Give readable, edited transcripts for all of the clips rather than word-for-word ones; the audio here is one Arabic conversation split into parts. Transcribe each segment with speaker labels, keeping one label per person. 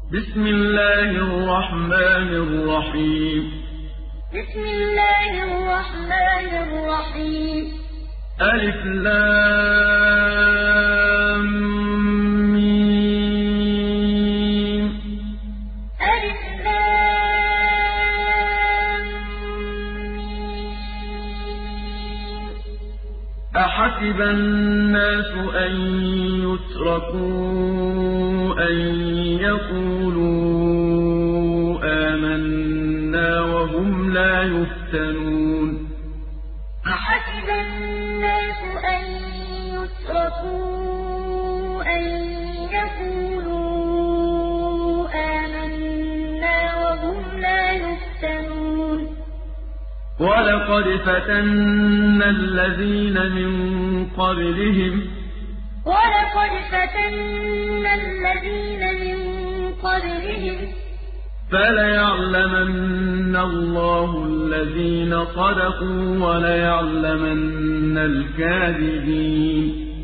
Speaker 1: بسم الله الرحمن الرحيم.
Speaker 2: بسم الله الرحمن الرحيم.
Speaker 1: ألف لام ميم.
Speaker 2: ألف لام ميم.
Speaker 1: أحسب الناس أن يتركوا أن يقولوا آمنا وهم لا يفتنون.
Speaker 2: أحسب الناس أن يتركوا أن يقولوا آمنا وهم لا يفتنون.
Speaker 1: ولقد فتنا الذين من قبلهم فليعلمن الله الذين صدقوا وليعلمن الكاذبين.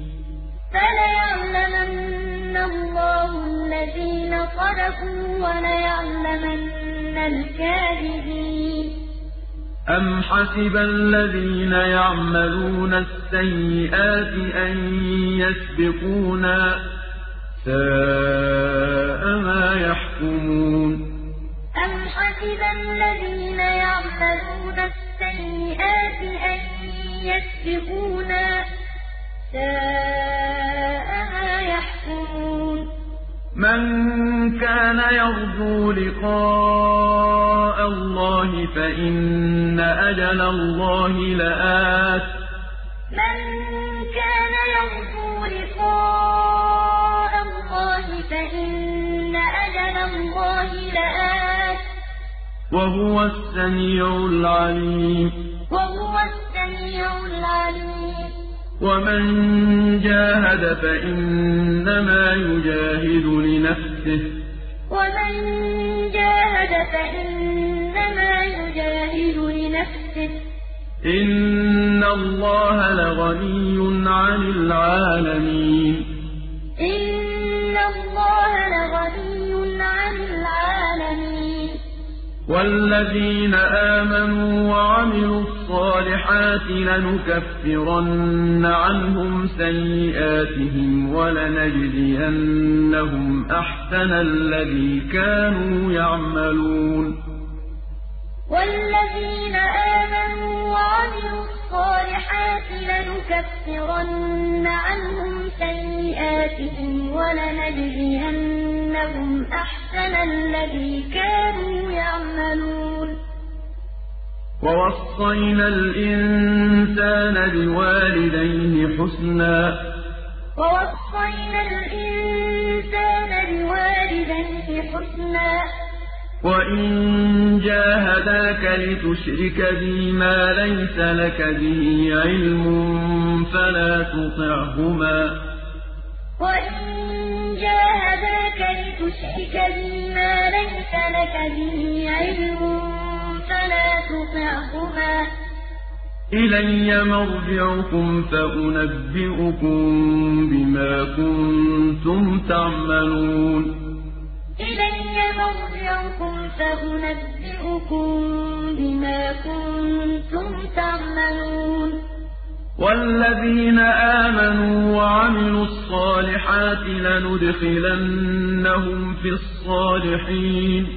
Speaker 2: فليعلمن الله الذين صدقوا وليعلمن الكاذبين.
Speaker 1: أم حسب الذين يعملون السيئات أن يسبقونا ساء ما يحكمون.
Speaker 2: أم حسب الذين يعملون السيئات أن يسبقونا ساء ما يحكمون.
Speaker 1: من كان يرجو لقاء الله فإن أجل الله لآت.
Speaker 2: من كان يرجو لقاء الله فإن أجل الله لآت.
Speaker 1: وهو السميع العليم. ومن جاهد فإنما يجاهد لنفسه. إن الله لغني عن العالمين. والذين آمنوا وعملوا الصالحات لنكفرن عنهم سيئاتهم ولنجزينهم أحسن الذي كانوا يعملون.
Speaker 2: والذين آمنوا وعملوا الصالحات لنكفرن عنهم سيئاتهم ولنجزينهم أحسن الذي كانوا يعملون.
Speaker 1: ووصينا الإنسان بوالديه حسنا وإن جاهداك لتشرك بي ما ليس لك به علم فلا تطعهما. إلي مرجعكم فأنبئكم بما كنتم تعملون. والذين آمنوا وعملوا الصالحات لندخلنهم في الصالحين.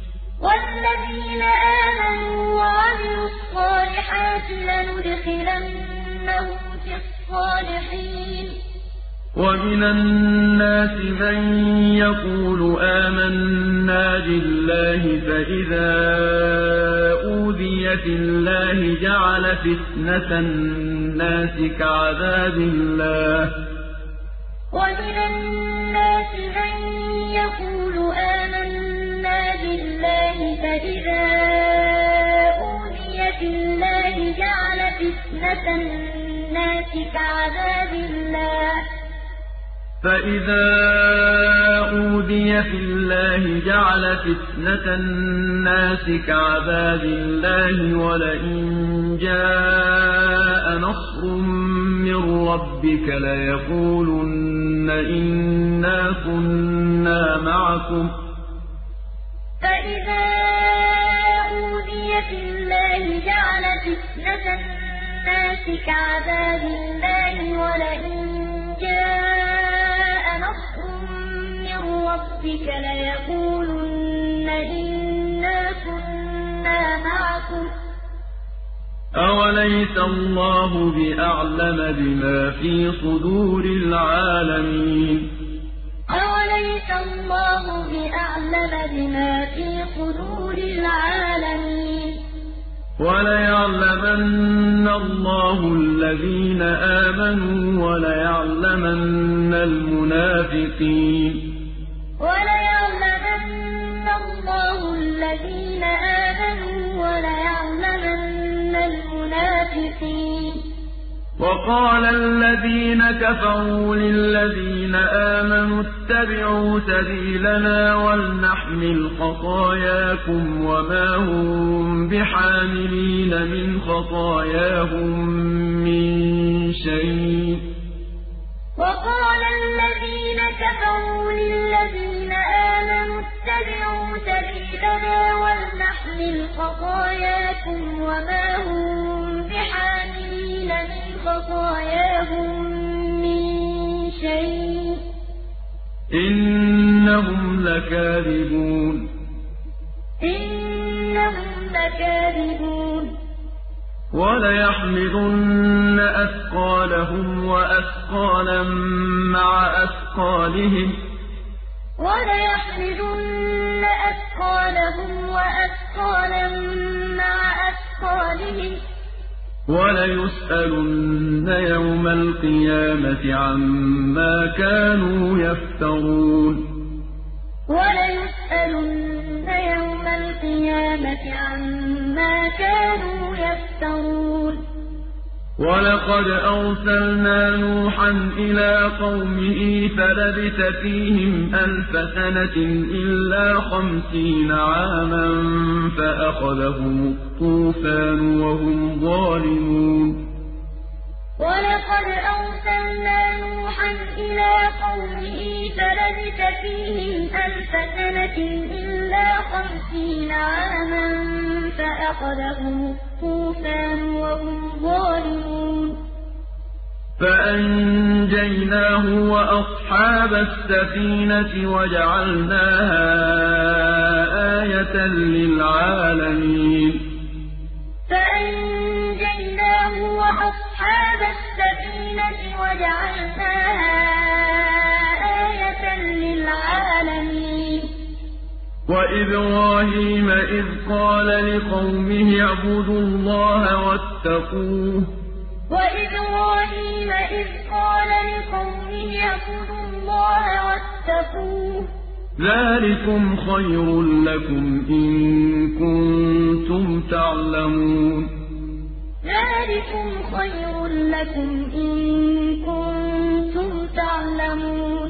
Speaker 1: ومن الناس من يقول آمنا بالله فإذا أوذي في الله جعل فتنة الناس كعذاب الله. فإذا أوذي في الله جعل فتنة الناس كعذاب الله ولئن جاء نصر من ربك ليقولن إنا كنا معكم
Speaker 2: فَإِذَا أُوذِيَ فِي اللَّهِ جَعَلَ فِتْنَةَ النَّاسِ كَعَذَابِ اللَّهِ وَلَئِن جَاءَ نَصْرٌ مِّن رَّبِّكَ لَيَقُولُنَّ إِنَّا كُنَّا مَعَكُمْ ۚ
Speaker 1: أَوَلَيْسَ اللَّهُ بِأَعْلَمَ بِمَا فِي صُدُورِ الْعَالَمِينَ
Speaker 2: أَوَلَيْسَ اللَّهُ بِأَعْلَمَ بِمَا فِي صُدُورِ الْعَالَمِينَ
Speaker 1: وَلَيَعْلَمَنَّ اللَّهُ الَّذِينَ آمَنُوا وَلَيَعْلَمَنَّ الْمُنَافِقِينَ
Speaker 2: وَلَيَعْلَمَنَّ اللَّهُ الَّذِينَ آمَنُوا وَلَيَعْلَمَنَّ الْمُنَافِقِينَ
Speaker 1: وَقَالَ الَّذِينَ كَفَرُوا لِلَّذِينَ آمَنُوا اتَّبِعُوا سَبِيلَنَا وَلْنَحْمِلْ خَطَايَاكُمْ وَمَا هُم بِحَامِلِينَ مِنْ خَطَايَاهُم مِّن شَيْءٍ ۖ
Speaker 2: وَقَالَ الَّذِينَ كَفَرُوا لِلَّذِينَ آمَنُوا اتَّبِعُوا سَبِيلَنَا وَلْنَحْمِلْ خَطَايَاكُمْ وَمَا هُم بِحَامِلِينَ مِنْ خَطَايَاهُم مِّن شَيْءٍ ۖ
Speaker 1: إِنَّهُمْ لَكَاذِبُونَ
Speaker 2: إِنَّهُمْ لَكَاذِبُونَ
Speaker 1: وَلَيَحْمِلُنَّ أَثْقَالَهُمْ وَأَثْقَالًا مَّعَ أَثْقَالِهِمْ
Speaker 2: وَلَيَحْمِلُنَّ أَثْقَالَهُمْ وَأَثْقَالًا مَّعَ أَثْقَالِهِمْ
Speaker 1: وَلَيُسْأَلُنَّ يَوْمَ الْقِيَامَةِ عَمَّا كَانُوا يَفْتَرُونَ
Speaker 2: وَلَيُسْأَلُنَّ يَوْمَ الْقِيَامَةِ عَمَّا كَانُوا يَفْتَرُونَ
Speaker 1: وَلَقَدْ أَرْسَلْنَا نُوحًا إِلَىٰ قَوْمِهِ فَلَبِثَ فِيهِمْ أَلْفَ سَنَةٍ إِلَّا 50 عَامًا فَأَخَذَهُمُ الطُّوفَانُ وَهُمْ ظَالِمُونَ
Speaker 2: وَلَقَدْ أَرْسَلْنَا نُوحًا إِلَىٰ قَوْمِهِ فَلَبِثَ فِيهِمْ أَلْفَ سَنَةٍ إِلَّا 50 عَامًا فَأَخَذَهُمُ الطُّوفَانُ وَهُمْ ظَالِمُونَ
Speaker 1: فَأَنجَيْنَاهُ وَأَصْحَابَ السَّفِينَةِ وَجَعَلْنَاهَا آيَةً لِّلْعَالَمِينَ
Speaker 2: فَأَنجَيْنَاهُ وَأَصْحَابَ السَّفِينَةِ وَجَعَلْنَاهَا آيَةً لِّلْعَالَمِينَ
Speaker 1: وَإِبْرَاهِيمَ إِذْ قَالَ لِقَوْمِهِ اعْبُدُوا اللَّهَ وَاتَّقُوهُ
Speaker 2: وَإِبْرَاهِيمَ إِذْ قَالَ لِقَوْمِهِ اعْبُدُوا اللَّهَ وَاتَّقُوهُ
Speaker 1: ذَٰلِكُمْ خَيْرٌ لَّكُمْ إِن كُنتُمْ تَعْلَمُونَ
Speaker 2: ذَٰلِكُمْ خَيْرٌ لَّكُمْ إِن كُنتُمْ تَعْلَمُونَ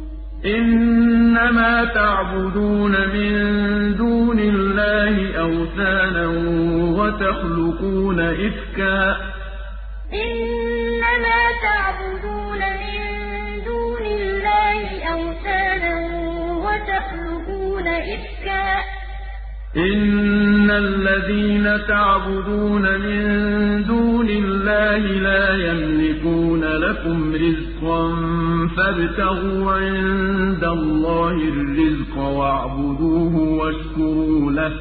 Speaker 1: إِنَّمَا تَعْبُدُونَ مِن دُونِ اللَّهِ أَوْثَانًا وَتَخْلُقُونَ إِفْكًا
Speaker 2: إِنَّمَا تَعْبُدُونَ مِن دُونِ اللَّهِ أَوْثَانًا وَتَخْلُقُونَ إِفْكًا
Speaker 1: إِنَّ الَّذِينَ تَعْبُدُونَ مِن دُونِ اللَّهِ لَا يَمْلِكُونَ لَكُمْ رِزْقًا فَابْتَغُوا عِندَ اللَّهِ الرِّزْقَ وَاعْبُدُوهُ وَاشْكُرُوا لَهُ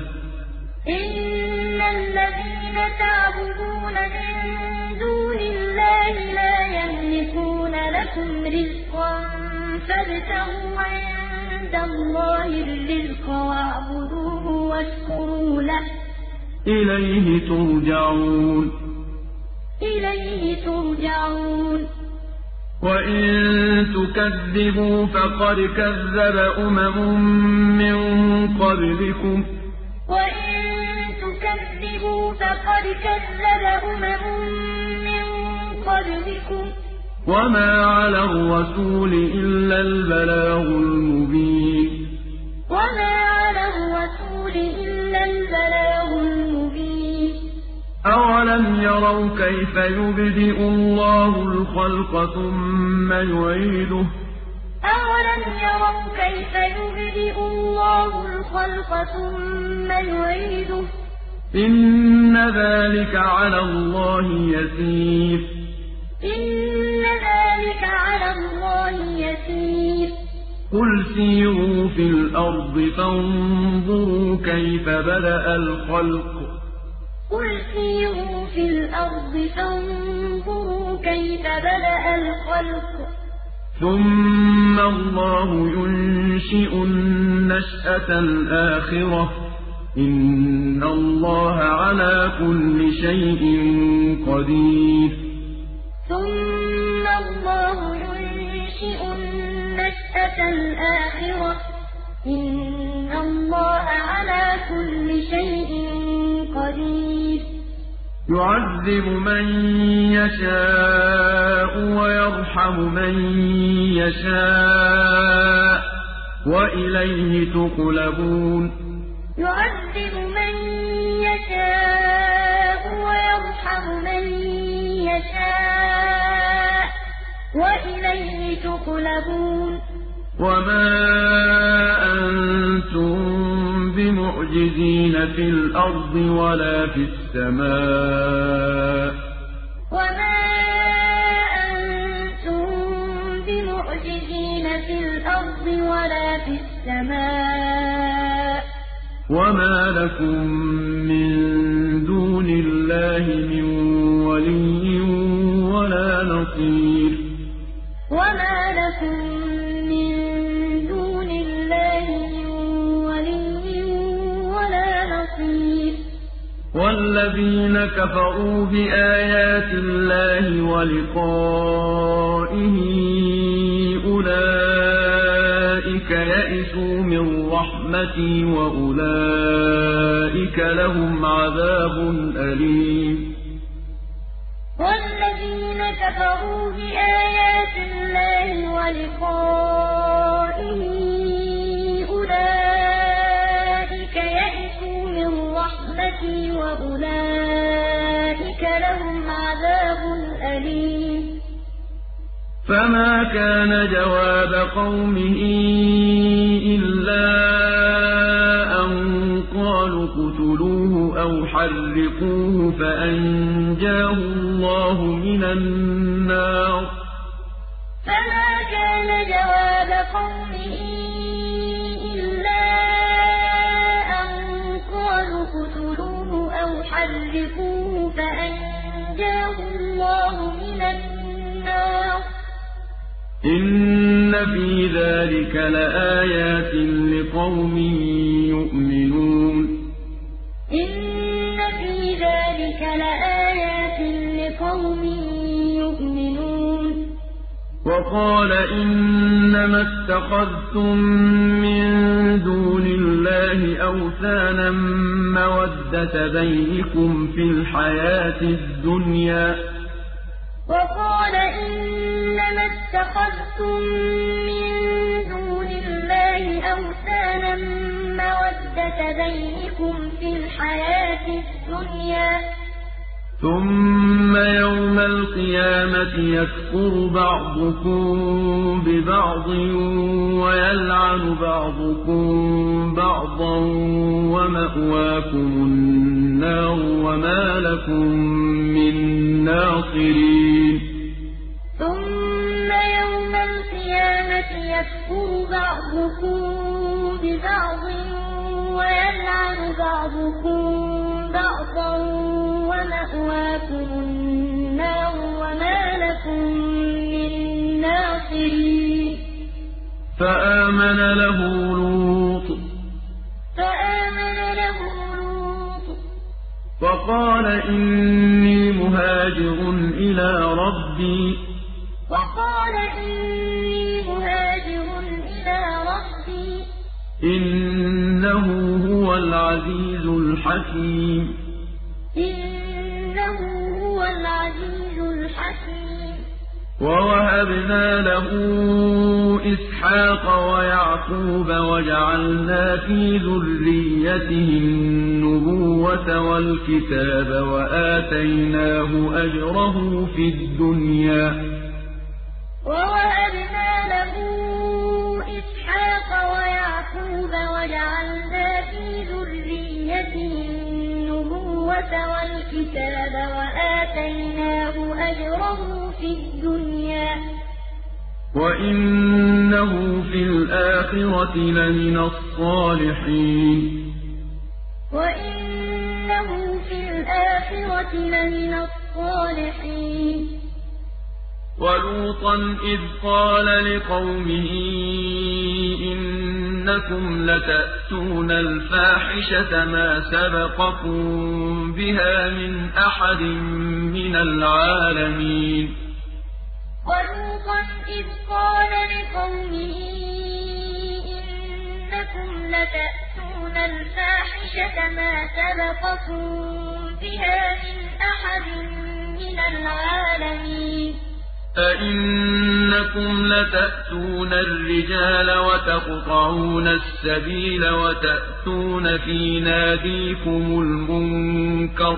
Speaker 2: إِنَّ الَّذِينَ تَعْبُدُونَ مِن دُونِ اللَّهِ لَا يَمْلِكُونَ لَكُمْ رِزْقًا فَابْتَغُوا عِندَ اللَّهِ الرِّزْقَ وَاعْبُدُوهُ وَاشْكُرُوا لَهُ
Speaker 1: إِلَيْهِ تُرْجَعُونَ
Speaker 2: إِلَيْهِ تُرْجَعُونَ
Speaker 1: وَإِن تُكَذِّبُوا فَقَدْ كَذَّبَ أُمَمٌ مِّن قَبْلِكُمْ
Speaker 2: وَإِن تُكَذِّبُوا فَقَدْ كَذَّبَ أُمَمٌ مِّن قَبْلِكُمْ ۖ
Speaker 1: وَمَا عَلَى الرَّسُولِ إِلَّا الْبَلَاغُ الْمُبِينُ
Speaker 2: وَمَا عَلَى الرَّسُولِ إِلَّا الْبَلَاغُ الْمُبِينُ
Speaker 1: أَوَلَمْ يَرَوْا كَيْفَ يُبْدِئُ اللَّهُ الْخَلْقَ ثُمَّ يُعِيدُهُ
Speaker 2: أَوَلَمْ يَرَوْا كَيْفَ يُبْدِئُ اللَّهُ الْخَلْقَ الْخَلْقَ ثُمَّ يُعِيدُهُ ۚ
Speaker 1: إِنَّ ذَٰلِكَ عَلَى اللَّهِ يَسِيرٌ
Speaker 2: إِنَّ ذَٰلِكَ عَلَى اللَّهِ يَسِيرٌ
Speaker 1: قُلْ سِيرُوا فِي الْأَرْضِ فَانظُرُوا كَيْفَ بَدَأَ الْخَلْقَ
Speaker 2: قُلْ سِيرُوا فِي الْأَرْضِ فَانظُرُوا كَيْفَ بَدَأَ الْخَلْقَ
Speaker 1: ثُمَّ اللَّهُ يُنشِئُ النَّشْأَةَ الْآخِرَةَ ۚ إِنَّ اللَّهَ عَلَىٰ كُلِّ شَيْءٍ قَدِيرٌ
Speaker 2: ثُمَّ اللَّهُ يُنشِئُ النَّشْأَةَ الْآخِرَةَ ۚ إِنَّ اللَّهَ عَلَىٰ كُلِّ شَيْءٍ قَدِيرٌ
Speaker 1: يُعَذِّبُ مَن يَشَاءُ وَيَرْحَمُ مَن يَشَاءُ ۖ وَإِلَيْهِ تُقْلَبُونَ
Speaker 2: يُعَذِّبُ مَن يَشَاءُ وَيَرْحَمُ مَن يَشَاءُ ۖ وَإِلَيْهِ تُقْلَبُونَ
Speaker 1: وَمَا أَنتُم بِمُعْجِزِينَ فِي الْأَرْضِ وَلَا فِي السَّمَاءِ ۖ
Speaker 2: وَمَا أَنتُم بِمُعْجِزِينَ فِي الْأَرْضِ وَلَا فِي السَّمَاءِ ۖ
Speaker 1: وَمَا لَكُم مِّن دُونِ اللَّهِ مِن وَلِيٍّ وَلَا نَصِيرٍ
Speaker 2: وَمَا لَكُم مِّن دُونِ اللَّهِ مِن وَلِيٍّ وَلَا نَصِيرٍ
Speaker 1: وَالَّذِينَ كَفَرُوا بِآيَاتِ اللَّهِ وَلِقَائِهِ أُولَٰئِكَ يَئِسُوا مِن رَّحْمَتِي وَأُولَٰئِكَ لَهُمْ عَذَابٌ أَلِيمٌ
Speaker 2: وَالَّذِينَ كَفَرُوا بِآيَاتِ اللَّهِ وَلِقَائِهِ أُولَٰئِكَ يَئِسُوا مِن رَّحْمَتِي وَأُولَٰئِكَ لَهُمْ عَذَابٌ أَلِيمٌ
Speaker 1: فَمَا كَانَ جَوَابَ قَوْمِهِ إِلَّا أَن قَالُوا اقْتُلُوهُ أَوْ حَرِّقُوهُ فَأَنجَاهُ اللَّهُ مِنَ النَّارِ
Speaker 2: فَمَا كَانَ جَوَابَ قَوْمِهِ إِلَّا أَن قَالُوا اقْتُلُوهُ أَوْ حَرِّقُوهُ فَأَنجَاهُ اللَّهُ مِنَ النَّارِ
Speaker 1: إِنَّ في ذَٰلِكَ لَآيَاتٍ لِّقَوْمٍ يُؤْمِنُونَ
Speaker 2: إِنَّ فِي ذَٰلِكَ لَآيَاتٍ لِّقَوْمٍ يُؤْمِنُونَ
Speaker 1: وَقَالَ إِنَّمَا اتَّخَذْتُم مِّن دُونِ اللَّهِ أَوْثَانًا مَّوَدَّةَ بَيْنِكُمْ فِي الْحَيَاةِ الدُّنْيَا ۖ
Speaker 2: وَقَالَ إِنَّمَا اتَّخَذْتُم مِّن دُونِ اللَّهِ أَوْثَانًا مَّوَدَّةَ بَيْنِكُمْ فِي الْحَيَاةِ الدُّنْيَا ۖ
Speaker 1: ثُمَّ يَوْمَ الْقِيَامَةِ يَكْفُرُ بَعْضُكُم بِبَعْضٍ وَيَلْعَنُ بَعْضُكُم بَعْضًا وَمَأْوَاكُمُ النَّارُ وَمَا لَكُم مِّن نَّاصِرِينَ
Speaker 2: ثُمَّ يَوْمَ الْقِيَامَةِ يَكْفُرُ بَعْضُكُم بِبَعْضٍ وَيَلْعَنُ بَعْضُكُم بَعْضًا وَمَأْوَاكُمُ النَّارُ وَمَا لَكُم مِّن نَّاصِرِينَ
Speaker 1: فَآمَنَ لَهُ لُوطٌ وَقَالَ إِنِّي مُهَاجِرٌ إِلَىٰ رَبِّي إِنَّهُ هُوَ الْعَزِيزُ الْحَكِيمُ وَوَهَبْنَا لَهُ إِسْحَاقَ وَيَعْقُوبَ وَجَعَلْنَا فِي ذُرِّيَّتِهِ النُّبُوَّةَ وَالْكِتَابَ وَآتَيْنَاهُ أَجْرَهُ فِي الدُّنْيَا ۖ
Speaker 2: وَوَهَبْنَا لَهُ إِسْحَاقَ وَيَعْقُوبَ وَجَعَلْنَا النبوة والكتاب وآتيناه أجره في الدنيا
Speaker 1: وإنه في الآخرة لمن الصالحين
Speaker 2: وإنه في الآخرة لمن الصالحين
Speaker 1: ولوطا إذ قال لقومه إنكم لتأتون الفاحشة ما سبقكم بها من أحد من العالمين
Speaker 2: ولوطا إذ قال لقومه إنكم لتأتون الفاحشة ما سبقكم بها من أحد من العالمين
Speaker 1: أئنكم لتأتون الرجال وتقطعون السبيل وتأتون في ناديكم المنكر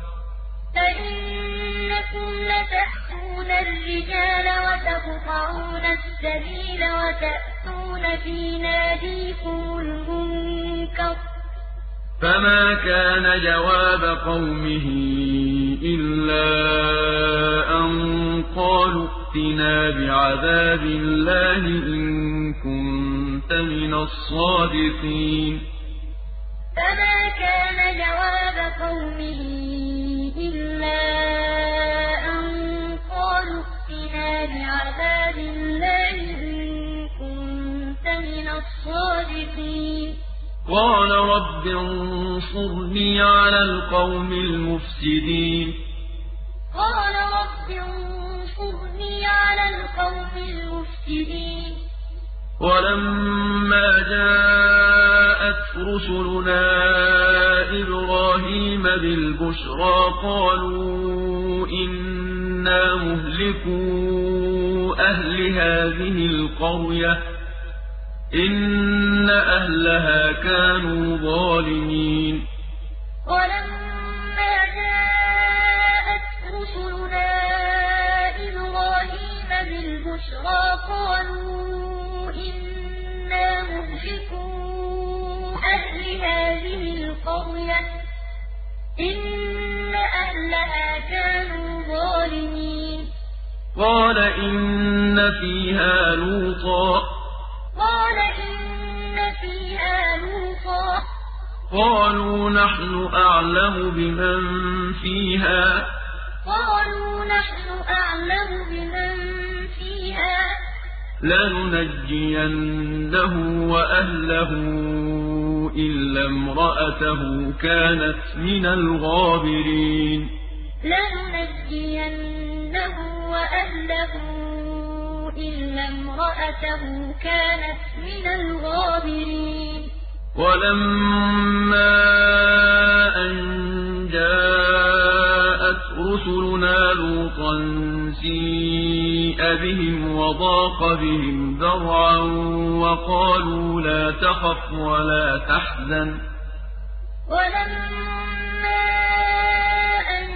Speaker 2: أئنكم لتأتون الرجال وتقطعون السبيل وتأتون في ناديكم المنكر
Speaker 1: فما كان جواب قومه إلا أن قالوا ائتنا بعذاب الله إن كنت من الصادقين
Speaker 2: فما كان جواب قومه إلا أن قالوا ائتنا بعذاب الله إن كنت من الصادقين
Speaker 1: قال رب انصرني على القوم المفسدين
Speaker 2: قال رب انصرني على القوم المفسدين
Speaker 1: ولما جاءت رسلنا إبراهيم بالبشرى قالوا إنا مهلكو أهل هذه القرية إن أهلها كانوا ظالمين
Speaker 2: ولما جاءت رسلنا إبراهيم بالبشرى قالوا إنا مهلكو أهل هذه القرية إن أهلها كانوا ظالمين
Speaker 1: قال إن فيها لوطا قالوا نحن أعلم بمن فيها لننجينه وأهله إلا امرأته كانت من الغابرين ولما أن جاءت رسلنا لوطا سيء بهم وضاق بهم ذرعا وقالوا لا تخف ولا تحزن
Speaker 2: ولما أن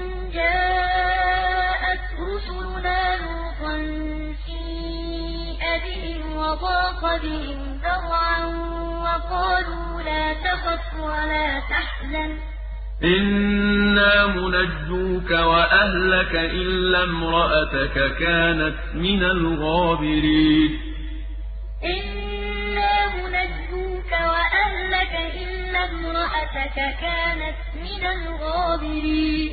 Speaker 2: جاءت رسلنا لوطا سيء بهم وضاق بهم ذرعا وقالوا لا تخف ولا تحزن
Speaker 1: إنا منجوك وأهلك إلا امرأتك كانت من الغابرين
Speaker 2: إنا منجوك وأهلك إلا امرأتك كانت من الغابرين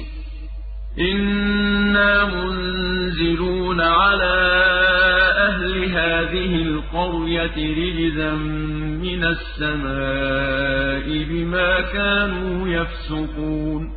Speaker 1: إنا منزلون على أهل هذه القرية رجزا من السماء بما كانوا يفسقون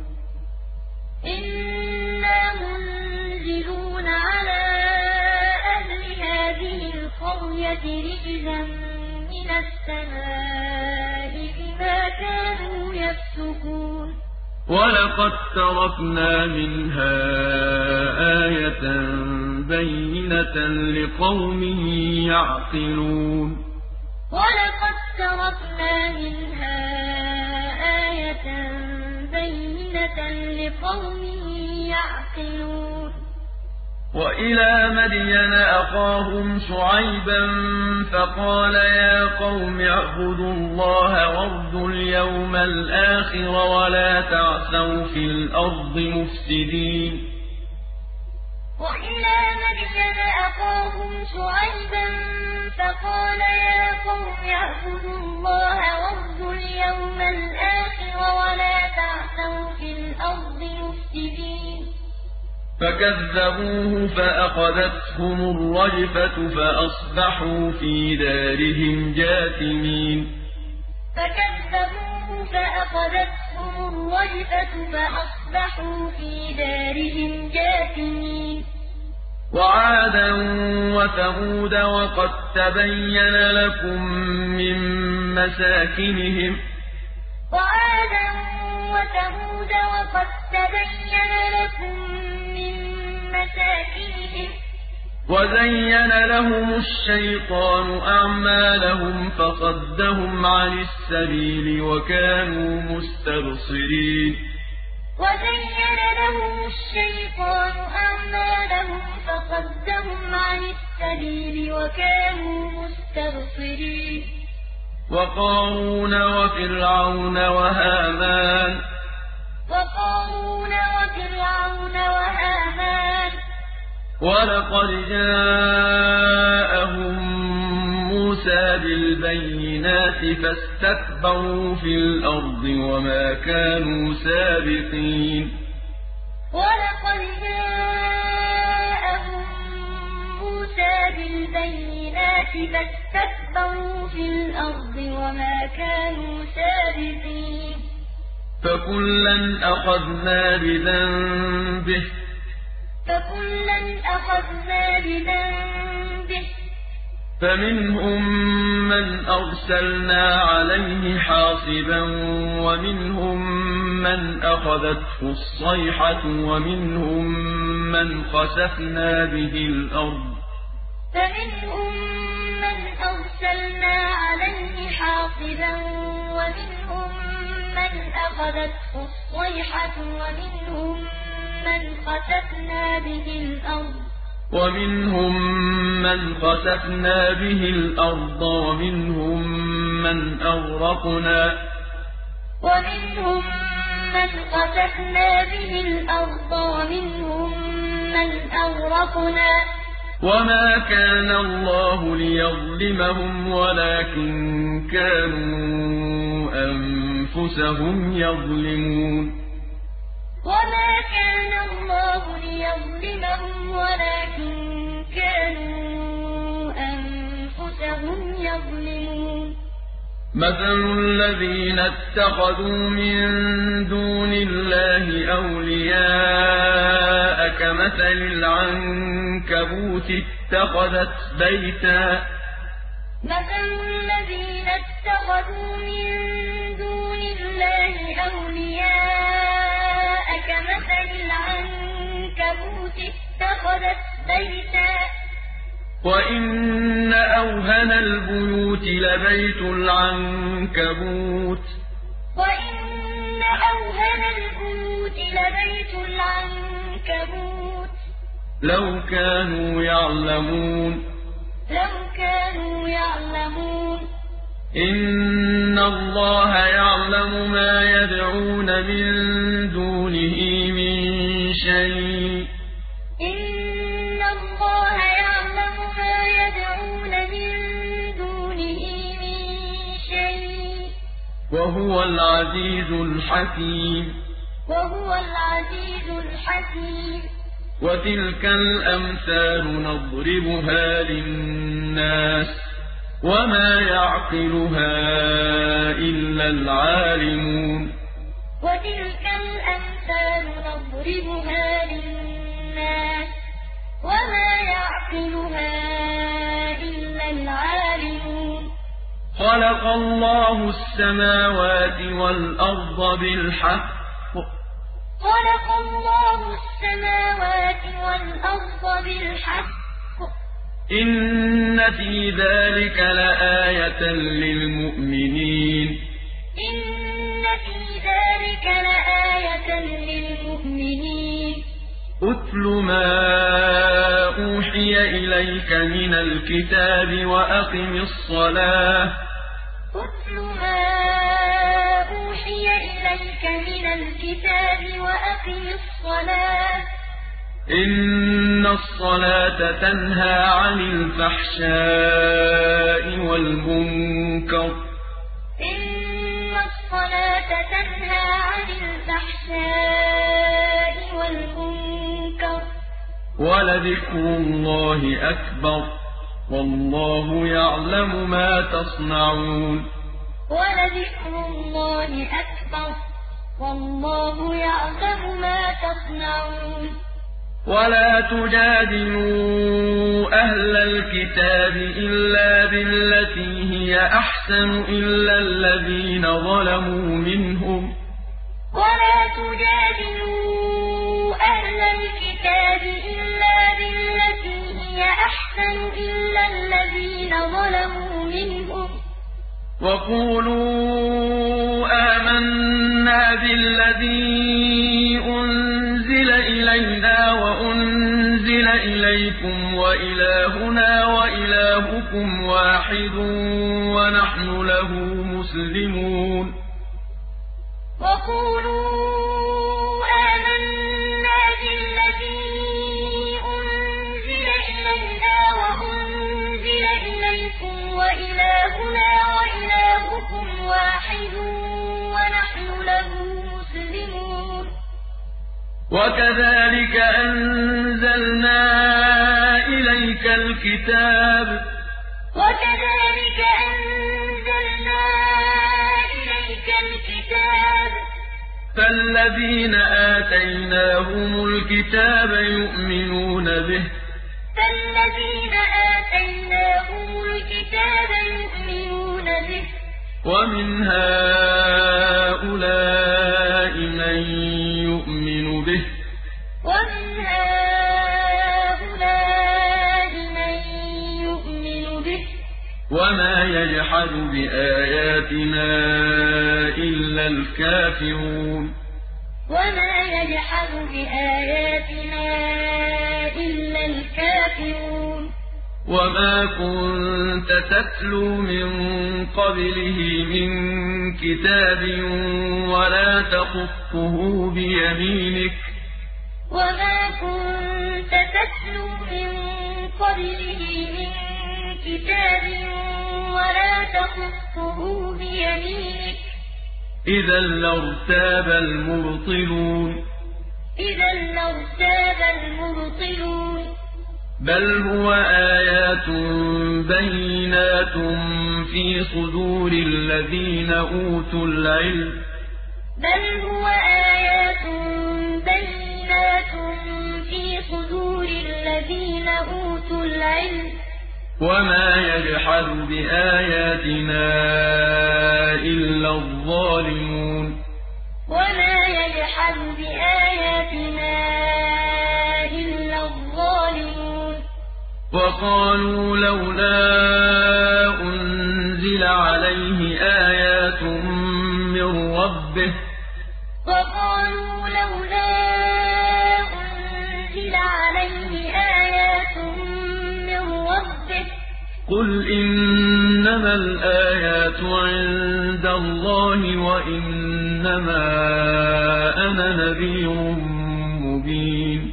Speaker 2: إنا منزلون على أهل هذه القرية رجزا من السماء بما كانوا يفسقون
Speaker 1: ولقد تركنا منها آية بينة لقوم يعقلون
Speaker 2: ولقد تركنا منها آية بينة لقوم يعقلون
Speaker 1: وإلى مدين أخاهم شعيبا فقال يا قوم اعبدوا الله وارجوا اليوم الآخر ولا تعثوا في الأرض مفسدين
Speaker 2: وإلى مدين أخاهم شعيبا فقال يا قوم اعبدوا الله وارجوا اليوم الآخر ولا تعثوا في الأرض مفسدين
Speaker 1: فكذبوه فأخذتهم الرجفة فأصبحوا في دارهم جاثمين
Speaker 2: فكذبوه فأخذتهم الرجفة فأصبحوا في دارهم جاثمين
Speaker 1: وعادا وثمود وقد تبين لكم من مساكنهم
Speaker 2: وعادا وثمود وقد تبين لكم من مساكنهم
Speaker 1: وزين لهم الشيطان أعمالهم فصدهم عن السبيل وكانوا مستبصرين
Speaker 2: وزين لهم الشيطان أعمالهم فصدهم عن السبيل وكانوا مستبصرين
Speaker 1: وقارون وفرعون وهامان ولقد جاءهم موسى بالبينات فاستكبروا في الأرض وما كانوا سابقين
Speaker 2: ولقد جاءهم موسى بالبينات فاستكبروا في الأرض وما كانوا سابقين
Speaker 1: فكلا أخذنا بذنبه فمنهم من أرسلنا عليه حاصبا ومنهم من أخذته الصيحة ومنهم من خسفنا به الأرض
Speaker 2: فمنهم من أرسلنا عليه حاصبا ومنهم من أخذته الصيحة ومنهم من خسفنا به الأرض ومنهم من أغرقنا وما كان الله ليظلمهم ولكن كانوا أنفسهم يظلمون وما كان الله ليظلمهم ولكن كانوا أنفسهم يظلمون
Speaker 1: مثل الذين اتخذوا من دون الله أولياء كمثل العنكبوت اتخذت بيتا وإن أوهن البيوت لبيت العنكبوت لو كانوا يعلمون إن الله يعلم ما يدعون من دونه من شيء وهو العزيز الحكيم وتلك الأمثال نضربها للناس وما يعقلها إلا العالمون خلق الله السماوات والأرض بالحق إن في ذلك لآية للمؤمنين أتل ما أوحي إليك من الكتاب وأقم الصلاة
Speaker 2: اتل ما أوحي إليك من الكتاب وأقم الصلاة
Speaker 1: إن الصلاة تنهى عن الفحشاء والمنكر
Speaker 2: إن الصلاة تنهى عن الفحشاء والمنكر
Speaker 1: ولذكر الله أكبر والله يعلم ما تصنعون
Speaker 2: ولذكر الله أكبر والله يعلم ما تصنعون
Speaker 1: ولا تجادلوا أهل الكتاب إلا بالتي هي أحسن إلا الذين ظلموا منهم
Speaker 2: ولا تجادلوا أهل الكتاب إلا بالتي هي أحسن إلا الذين ظلموا منهم
Speaker 1: وقولوا آمنا بالذي أنزل إلينا وأنزل إليكم وإلهنا وإلهكم واحد ونحن له مسلمون
Speaker 2: وقولوا آمنا بالذي أنزل إلينا وأنزل إليكم وإلهنا وإلهكم واحد ونحن له مسلمون
Speaker 1: وكذلك أنزلنا إليك الكتاب فالذين آتيناهم الكتاب يؤمنون به ومن هؤلاء من يؤمن به وما يجحد بآياتنا إلا الكافرون وما كنت تتلو من قبله من كتاب ولا تخطه بيمينك إذا لارتاب المبطلون بل هو آيات بينات في صدور الذين أوتوا العلم وما يجحد بآياتنا إلا الظالمون وقالوا لولا أنزل عليه آيات من ربه قل إنما الآيات عند الله وإنما أنا نذير مبين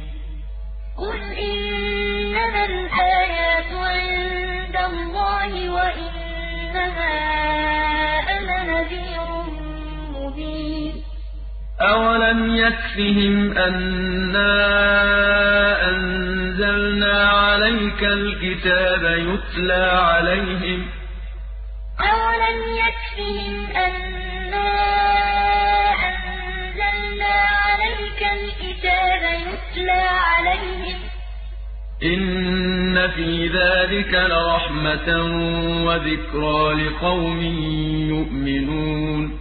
Speaker 1: أولم يكفهم أنا أنزلنا عليك الكتاب يتلى عليهم إن في ذلك لرحمة وذكرى لقوم يؤمنون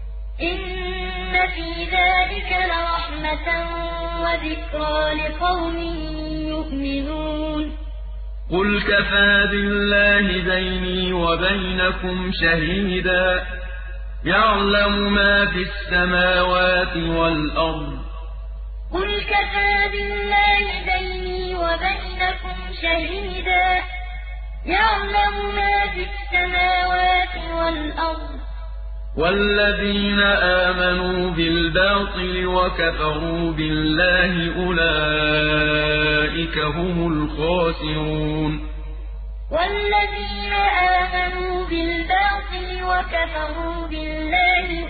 Speaker 1: قل كفى بالله بيني وبينكم شهيدا يعلم ما في السماوات والأرض
Speaker 2: وبينكم شهيدا يعلم ما في السماوات والأرض
Speaker 1: والذين آمنوا بالباطل وكفروا بالله أولئك هم الخاسرون
Speaker 2: والذين آمنوا بالباطل وكفروا بالله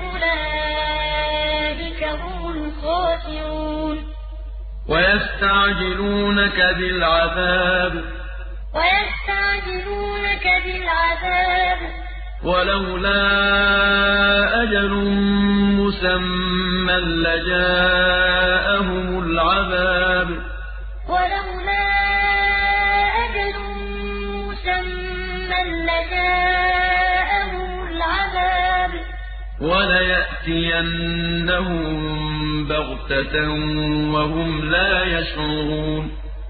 Speaker 2: أولئك هم الخاسرون
Speaker 1: ويستعجلونك بالعذاب ولولا أجل مسمى لجاءهم العذاب وليأتينهم بغتة وهم لا يشعرون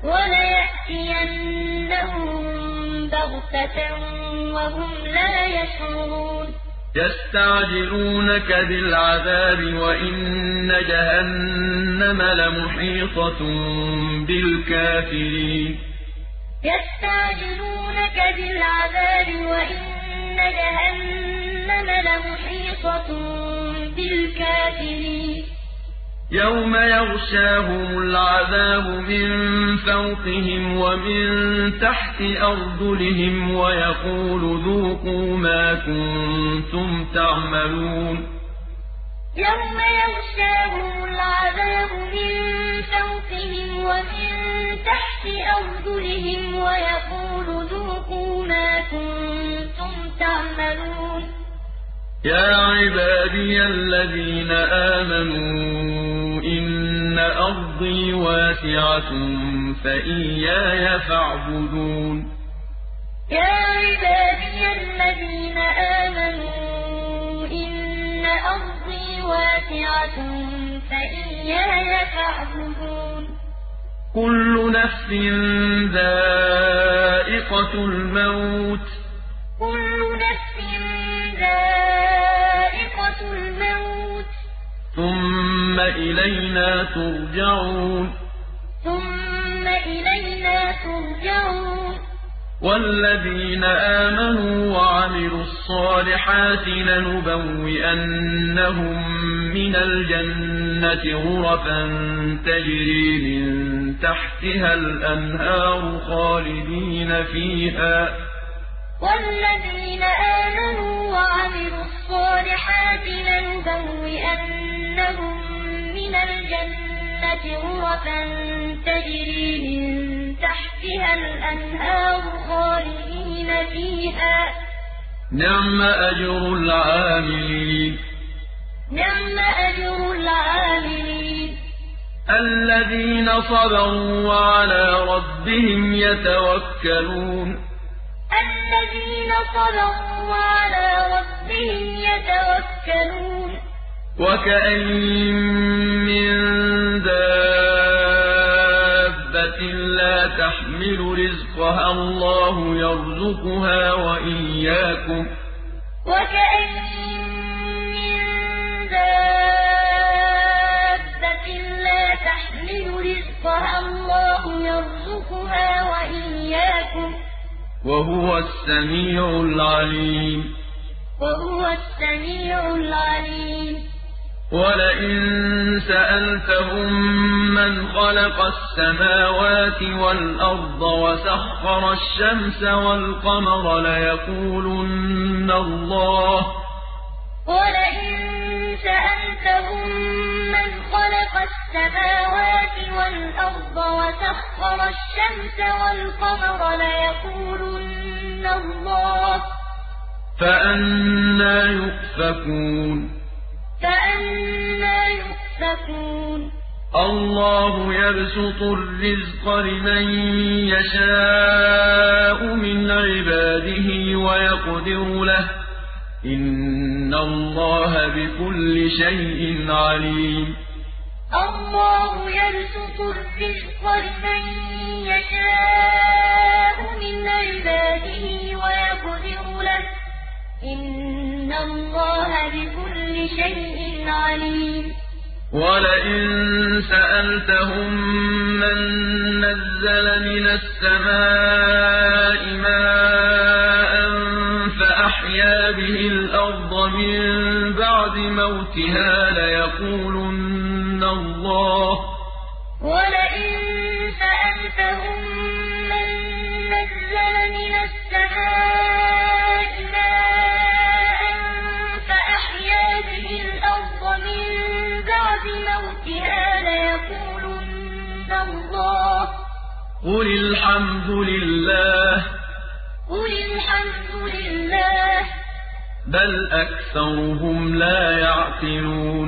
Speaker 1: يستعجلونك بالعذاب وإن جهنم لمحيطة بالكافرين يوم يغشاهم العذاب من فوقهم ومن تحت أرجلهم ويقول ذوقوا ما كنتم تعملون
Speaker 2: يوم يغشاهم العذاب من فوقهم ومن تحت أرجلهم ويقول ذوقوا ما كنتم تعملون
Speaker 1: يا عبادي الذين آمنوا إن أرضي واسعة فإياي فاعبدون
Speaker 2: يا عبادي الذين آمنوا إن أرضي واسعة فإياي فاعبدون
Speaker 1: كل نفس ذائقة الموت ثم إلينا ترجعون والذين آمنوا وعملوا الصالحات لنبوئنهم من الجنة غرفا تجري من تحتها الأنهار خالدين فيها
Speaker 2: والذين آمنوا وعملوا الصالحات لنبوئنهم من الجنة غرفا تجري من تحتها الأنهار خالدين فيها
Speaker 1: نعم أجر العاملين الذين صبروا وعلى ربهم يتوكلون وكأين من دابة لا تحمل رزقها الله يرزقها وإياكم وهو السميع العليم ولئن سألتهم من خلق السماوات والأرض وسخر الشمس والقمر ليقولن الله
Speaker 2: ولئن سألتهم من خلق السماوات والأرض وسخر الشمس والقمر ليقولن الله
Speaker 1: فأنى يؤفكون الله يبسط الرزق لمن يشاء من عباده ويقدر له إن الله بكل شيء عليم
Speaker 2: الله يبسط الرزق لمن يشاء من عباده ويقدر له إن الله بكل شيء عليم
Speaker 1: وَلَئِن سَأَلْتَهُم مَّن نَّزَّلَ مِنَ السَّمَاءِ مَاءً فَأَحْيَا بِهِ الْأَرْضَ مِن بَعْدِ مَوْتِهَا لَيَقُولُنَّ اللَّهُ ۚ
Speaker 2: وَلَئِن سَأَلْتَهُم مَّن نَّزَّلَ مِنَ السَّمَاءِ مَاءً فَأَحْيَا بِهِ الْأَرْضَ مِن بَعْدِ مَوْتِهَا لَيَقُولُنَّ اللَّهُ ۚ
Speaker 1: قُلِ الْحَمْدُ لِلَّهِ ۚ بَلْ أَكْثَرُهُمْ لَا يَعْقِلُونَ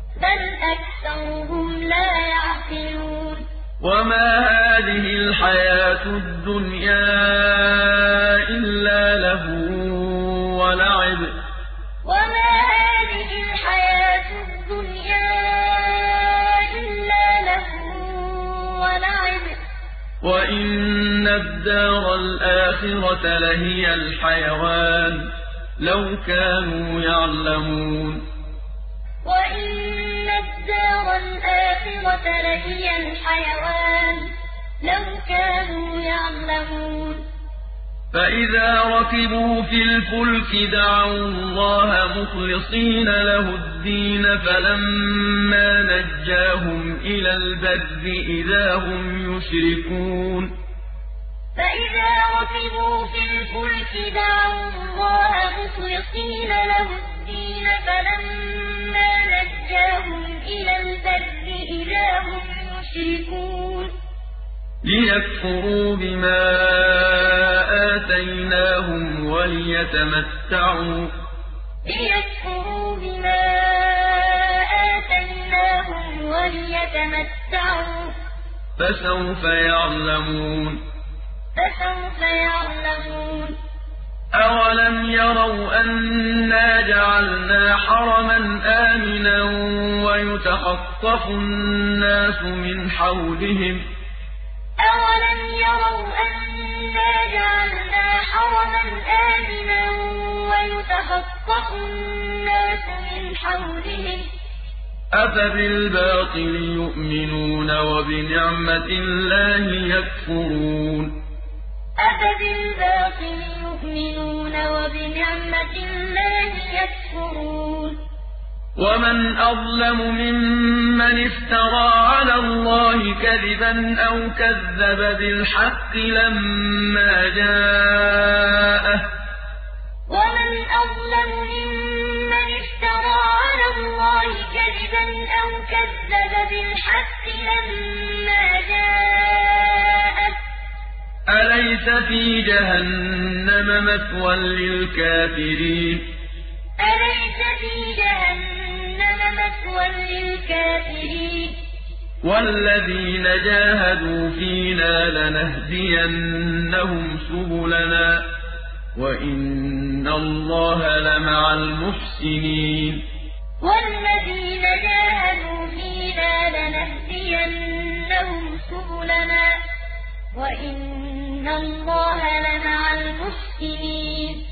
Speaker 1: وَمَا هَٰذِهِ الْحَيَاةُ الدُّنْيَا إِلَّا لَهْوٌ وَلَعِبٌ ۚ وَإِنَّ الدَّارَ الْآخِرَةَ لَهِيَ الْحَيَوَانُ ۚ لَوْ كَانُوا يَعْلَمُونَ
Speaker 2: وَإِنَّ الدَّارَ الْآخِرَةَ لَهِيَ الْحَيَوَانُ ۚ لَوْ كَانُوا يَعْلَمُونَ
Speaker 1: فَإِذَا رَكِبُوا فِي الْفُلْكِ دَعَوُا اللَّهَ مُخْلِصِينَ لَهُ الدِّينَ فَلَمَّا نَجَّاهُمْ إِلَى الْبَرِّ إِذَا هُمْ يُشْرِكُونَ
Speaker 2: فَإِذَا رَكِبُوا فِي الْفُلْكِ دَعَوُا اللَّهَ مُخْلِصِينَ لَهُ الدِّينَ فَلَمَّا نَجَّاهُمْ إِلَى الْبَرِّ إِذَا هُمْ يُشْرِكُونَ
Speaker 1: لِيَكْفُرُوا بِمَا آتَيْنَاهُمْ وَلِيَتَمَتَّعُوا فَسَوْفَ يَعْلَمُونَ أَوَلَمْ يَرَوْا أَنَّا جَعَلْنَا حَرَمًا آمِنًا وَيُتَخَطَّفُ النَّاسُ مِنْ حَوْلِهِمْ ۚ
Speaker 2: أَوَلَمْ يَرَوْا أَنَّا جَعَلْنَا حَرَمًا آمِنًا وَيُتَخَطَّفُ النَّاسُ مِنْ حَوْلِهِمْ ۚ
Speaker 1: أَفَبِالْبَاطِلِ يُؤْمِنُونَ وَبِنِعْمَةِ اللَّهِ يَكْفُرُونَ وَمَنْ أَظْلَمُ مِمَّنِ افْتَرَىٰ عَلَى اللَّهِ كَذِبًا أَوْ كَذَّبَ بِالْحَقِّ لَمَّا جَاءَهُ ۚ
Speaker 2: وَمَنْ أَظْلَمُ مِمَّنِ افْتَرَىٰ عَلَى اللَّهِ كَذِبًا أَوْ كَذَّبَ بِالْحَقِّ لَمَّا جَاءَهُ ۚ
Speaker 1: أَلَيْسَ فِي جَهَنَّمَ مَثْوًى لِّلْكَافِرِينَ وَالَّذِينَ جَاهَدُوا فِينَا لَنَهْدِيَنَّهُمْ سُبُلَنَا ۚ وَإِنَّ اللَّهَ لَمَعَ الْمُحْسِنِينَ
Speaker 2: وَالَّذِينَ جَاهَدُوا فِينَا لَنَهْدِيَنَّهُمْ سُبُلَنَا ۚ وَإِنَّ اللَّهَ لَمَعَ الْمُحْسِنِينَ